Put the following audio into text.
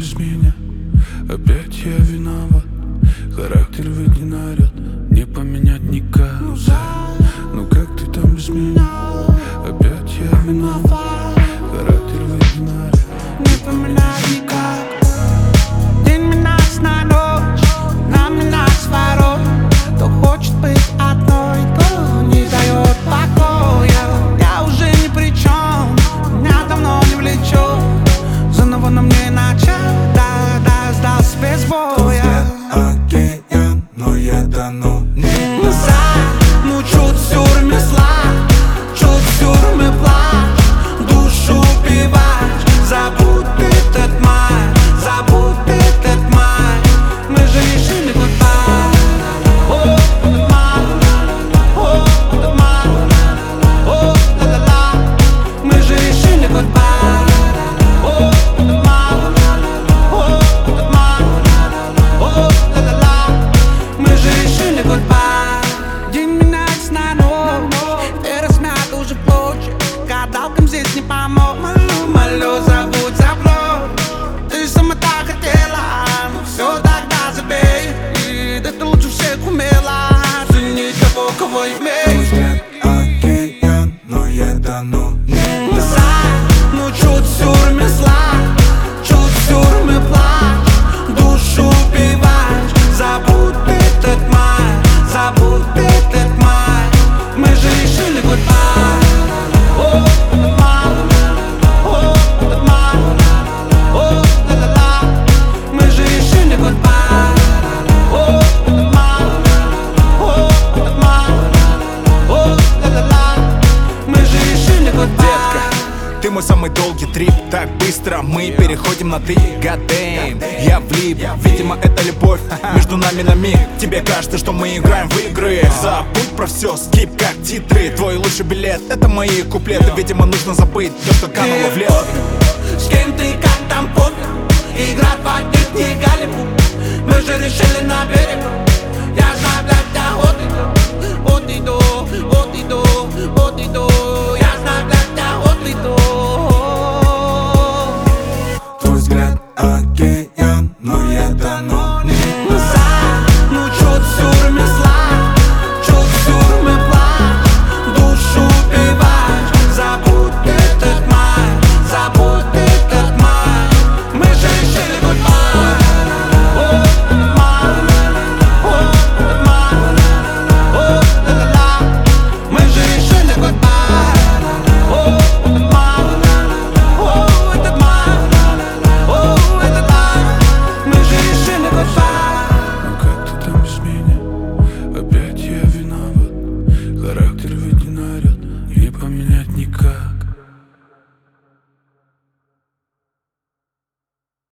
без меня? Опять я виноват. Характер ведь не наряд, не поменять никак. Ну как ты там без меня? Опять я виноват. Характер ведь не наряд, не поменять никак. День меняется на ночь, нам меняется ворот. Кто хочет быть одной, кто не дает покоя. Я уже ни при чем, меня давно не влечет. Заново на мне начать, да, сдался без боя. Океан, но я тону не назад. Ну чуть сюрмесла, чуть сюрмеплаш, душу убиваешь. Забудь этот май, забудь этот май. Мы же решили goodbye. О, этот май, о, этот май, о, ла-ла-ла. Мы же решили goodbye. О, этот май, о, этот май, о, ла-ла-ла. Мы же решили goodbye. День меняется на ночь, ты размята уже плоть. Гадалкам здесь не помочь. Молю, забудь, забудь. Ты сама так хотела, ну все, тогда забей. И да ты лучше всех умела ценить того, кого имеешь. океан, но я тону не назад. Ну чуть сюрмесла, чуть сюрмеплаш, душу убиваешь. Забудь этот май, забудь этот май. Мы же решили goodbye. О, этот май, о, этот май, о, ла-ла-ла. Мы же решили goodbye. О, этот май, о, этот май, о, ла-ла-ла. Мы же решили goodbye. Ты мой самый долгий трип, так быстро мы переходим на ты. God damn, я влип, видимо это любовь между нами на миг. Тебе кажется, что мы играем в игры. Забудь про все, скип как титры. Твой лучший билет, это мои куплеты. Видимо нужно забыть то, что кануло в лес. С кем ты, как там пофиг, играть в один не Голливуд. Мы же решили на берег. Я знаю, блядь, я от иду, от иду, от иду, от иду.